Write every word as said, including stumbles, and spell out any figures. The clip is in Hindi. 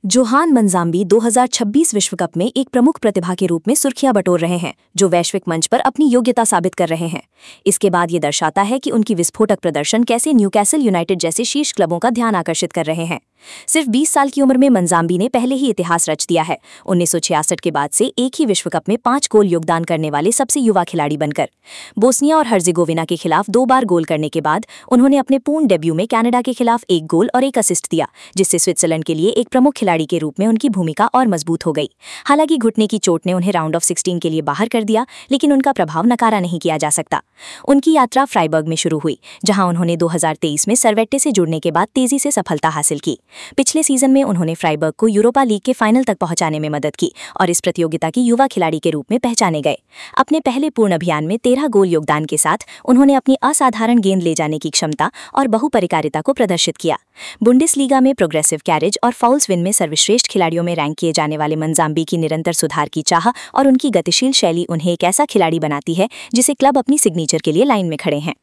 जोहान मंजाम्बी दो हज़ार छब्बीस विश्व कप में एक प्रमुख प्रतिभा के रूप में सुर्खियां बटोर रहे हैं, जो वैश्विक मंच पर अपनी योग्यता साबित कर रहे हैं। इसके बाद ये दर्शाता है कि उनकी विस्फोटक प्रदर्शन कैसे न्यूकैसल यूनाइटेड जैसे शीर्ष क्लबों का ध्यान आकर्षित कर रहे हैं। सिर्फ बीस साल की उम्र में मंजाम्बी ने पहले ही इतिहास रच दिया है, उन्नीस सौ छियासठ के बाद से एक ही विश्व कप में पांच गोल योगदान करने वाले सबसे युवा खिलाड़ी बनकर। बोस्निया और हर्जेगोविना के खिलाफ दो बार गोल करने के बाद उन्होंने अपने पूर्ण डेब्यू में कनाडा के खिलाफ एक गोल और एक असिस्ट दिया, जिससे स्विट्जरलैंड के लिए एक प्रमुख खिलाड़ी के रूप में उनकी भूमिका और मजबूत हो गई। हालांकि घुटने की चोट ने उन्हें राउंड ऑफ सिक्सटीन के लिए बाहर कर दिया, लेकिन उनका प्रभाव नकारा नहीं किया जा सकता। उनकी यात्रा फ्राइबर्ग में शुरू हुई, जहां उन्होंने दो हज़ार तेईस में सर्वेट्टे से जुड़ने के बाद तेजी से सफलता हासिल की। पिछले सीजन में उन्होंने फ्राइबर्ग को यूरोपा लीग के फाइनल तक पहुंचाने में मदद की और इस प्रतियोगिता की युवा खिलाड़ी के रूप में पहचाने गए। अपने पहले पूर्ण अभियान में तेरह गोल योगदान के साथ उन्होंने अपनी असाधारण गेंद ले जाने की क्षमता और बहुपरिकारिता को प्रदर्शित किया। बुंडेसलीगा में प्रोग्रेसिव कैरेज और फाउल्स विन में सर्वश्रेष्ठ खिलाड़ियों में रैंक किए जाने वाले मंजाम्बी की निरंतर सुधार की चाह और उनकी गतिशील शैली उन्हें एक ऐसा खिलाड़ी बनाती है जिसे क्लब अपनी सिग्नेचर के लिए लाइन में खड़े हैं।